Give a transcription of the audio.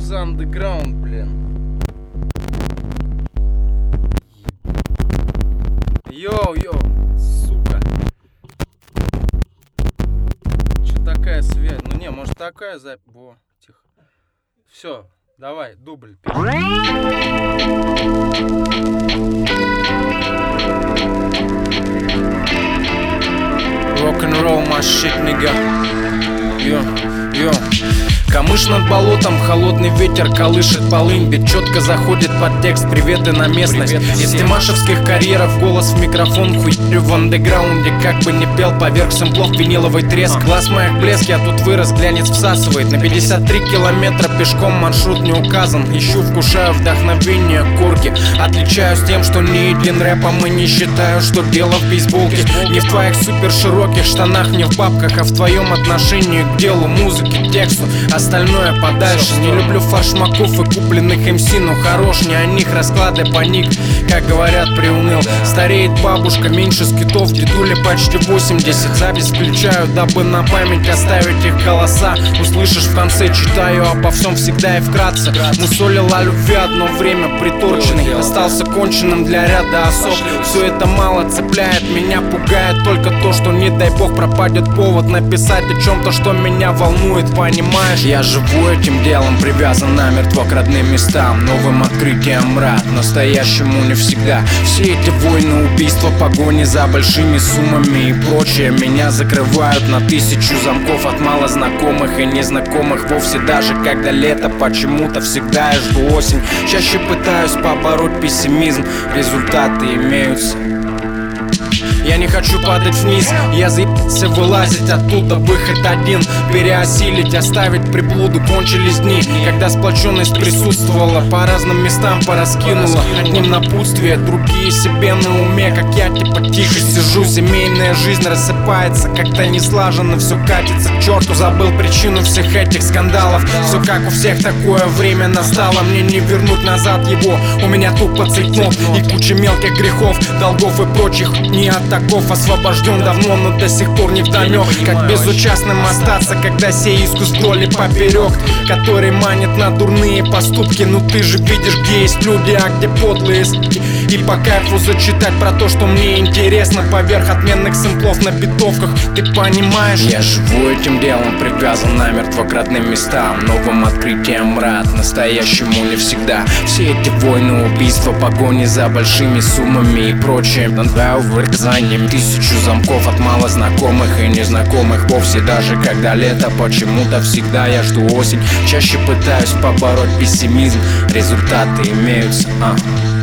is underground, блин. Йоу, сука. Че такая связь? Ну не, может такая запись. Во, тихо. Все, давай, дубль. Рок-н-ролл, my shit, nigga. Йо. Камыш над болотом, холодный ветер колышет полынь. Бит четко заходит под текст, приветы на местность. Из тимашевских карьеров голос в микрофон. Хуярю в андеграунде, как бы не пел. Поверх сэмплов виниловый треск. Глаз моих блеск, я тут вырос, глянец всасывает. На 53 километра пешком, маршрут не указан. Ищу, вкушаю вдохновение корки. Отличаюсь тем, что не един рэпом и не считаю, что дело в бейсболке. Не в твоих супер широких штанах, не в бабках, а в твоем отношении к делу, музыке, тексту. Остальное подальше. Не люблю фаршмаков и купленных МС, но хорош не о них расклады паник. Как говорят, приуныл. Стареет бабушка, меньше скитов, дедуле почти 80. Запись включаю, дабы на память оставить их голоса. Услышишь в конце, читаю обо всем всегда и вкратце. Мусолил о любви одно время приторченный. Остался конченным для ряда особ. Все это мало цепляет, меня пугает только то, что не дай бог пропадет повод написать о чем-то, что меня волнует, понимаешь? Я живу этим делом, привязан намертво к родным местам. Новым открытием рад, настоящему не всегда. Все эти войны, убийства, погони за большими суммами и прочее меня закрывают на 1000 замков от малознакомых и незнакомых вовсе. Даже когда лето, почему-то всегда я жду осень. Чаще пытаюсь побороть пессимизм, результаты имеются. Я не хочу падать вниз, я заебался вылазить оттуда. Выход один, переосилить, оставить приблуду. Кончились дни, когда сплоченность присутствовала. По разным местам пораскинула. Одним напутствие, другие себе на уме. Как я типа тихо сижу, семейная жизнь рассыпается. Как-то не слаженно, все катится к черту. Забыл причину всех этих скандалов. Все как у всех, такое время настало. Мне не вернуть назад его, у меня тупо цветнов и куча мелких грехов, долгов и прочих. Не от таков освобожден давно, но до сих пор не вдомек. Как безучастным остаться, когда сей искус тролли поперек, который манит на дурные поступки. Ну ты же видишь, где есть люди, а где подлые суки. И по кайфу зачитать про то, что мне интересно, поверх отменных сэмплов на битовках. Ты понимаешь? Я живу этим делом, привязан намертво к родным местам. Новым открытием рад, настоящему не всегда. Все эти войны, убийства, погони за большими суммами и прочее. Надаю вырезанием 1000 замков от малознакомых и незнакомых вовсе. Даже когда лето, почему-то всегда я жду осень. Чаще пытаюсь побороть пессимизм, результаты имеются.